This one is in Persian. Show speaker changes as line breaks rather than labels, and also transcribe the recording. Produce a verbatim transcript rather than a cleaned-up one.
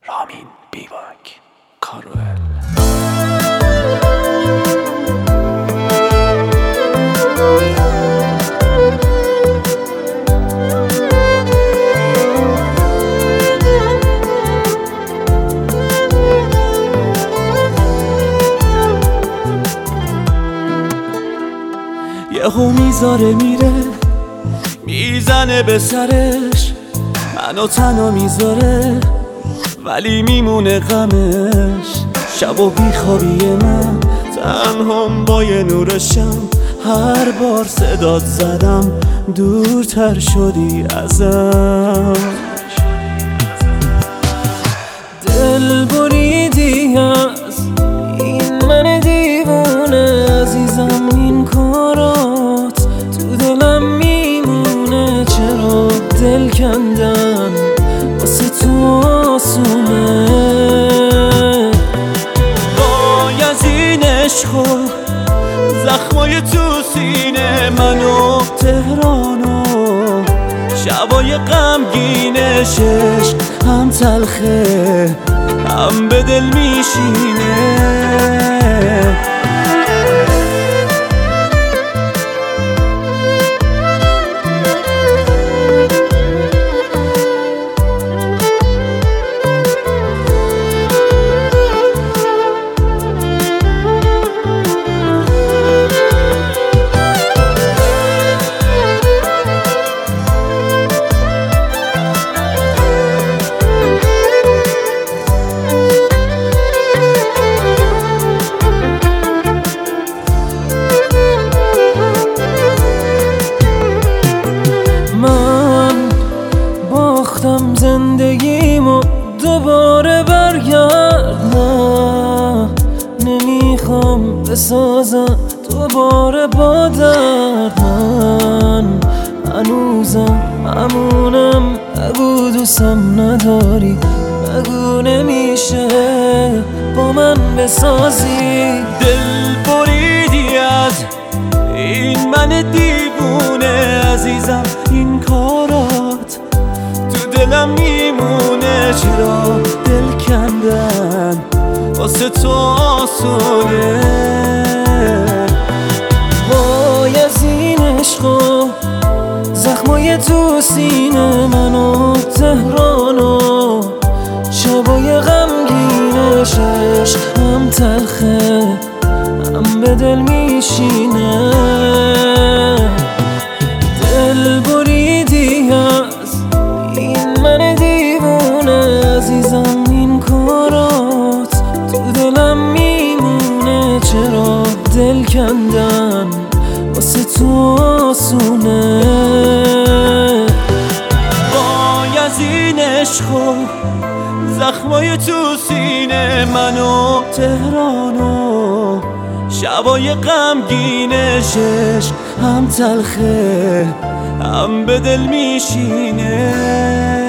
رامین بیواک کاروئل.
یهو میذاره میره میزنه به سرش، منو تنها میذاره ولی میمونه غمش. شب و بیخوابی من تنهام با یه نور شم، هر بار صدات زدم دورتر شدی ازم. دل بریدی از این من دیوونه عزیزم، این کارات تو دلم میمونه. چرا دل کندن واسه تو آسونه؟ وای از این عشق و زخمای تو سینه من و تهرانو، شبای غمگینشش هم تلخه هم به دل میشینه. زندگیمو دوباره برگرد، نه نمیخوام بسازم دوباره با درد. من هنوزم همونم، بگو دوستم نداری، بگو نمیشه با من بسازی. دل بریدی از این من دیوونه عزیزم، این کارات دلم میمونه. چرا دل کندن واسه تو آسونه؟ وای از این عشق و زخمای تو سینه من و تهرانو، شبای غمگینشش هم تلخه هم به دل میشینه. دل بریدی از این من دیوونه عزیزم، این کارات تو دلم میمونه. چرا دل کندن واسه تو آسونه؟ وای از این عشق و زخمای تو سینه من و تهرانو، شبای غمگینشش هم تلخه هم به دل میشینه.